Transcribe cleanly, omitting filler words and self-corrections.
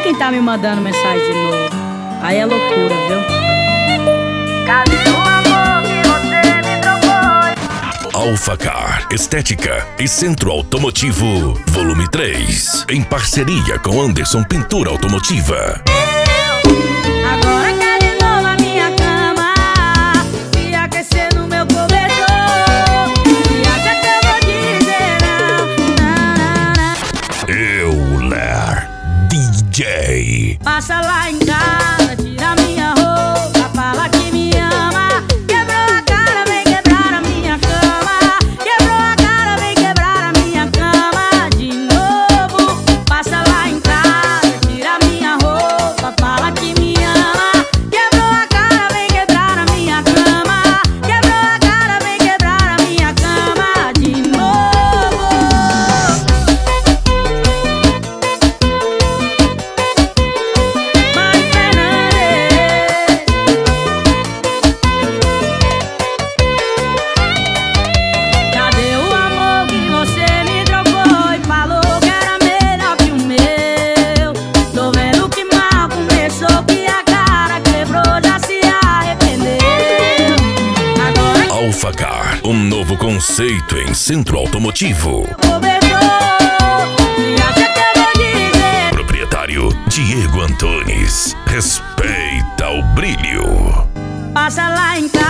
quem tá me mandando mensagem de novo. Aí é loucura, viu? Cadê o amor que você me trocou? Alfacar, Estética e Centro Automotivo, volume 3, em parceria com Anderson Pintura Automotiva. Agora quer de novo a minha cama, se aquecer no meu cobertor. E acha que eu vou dizer não. Euler DJ. Passa lá em casa, tira minha roupa, fala que me ama. Quebrou a cara, vem quebrar a minha cama. Quebrou a cara, vem quebrar a minha cama de novo. Passa lá em casa, tira minha roupa, fala que me ama. Quebrou a cara, vem quebrar a minha cama. Quebrou a cara, vem quebrar a minha cama de novo. Mari Fernandes, cadê o amor que você me trocou e falou que era melhor que o meu? Tô vendo que mal começou, que a cara quebrou, já se arrependeu. Agora Alfacar, um novo conceito em centro automotivo. cobertor, e acha que eu vou dizer Proprietário Diego Antunes. Respeita o brilho. passa lá em casa.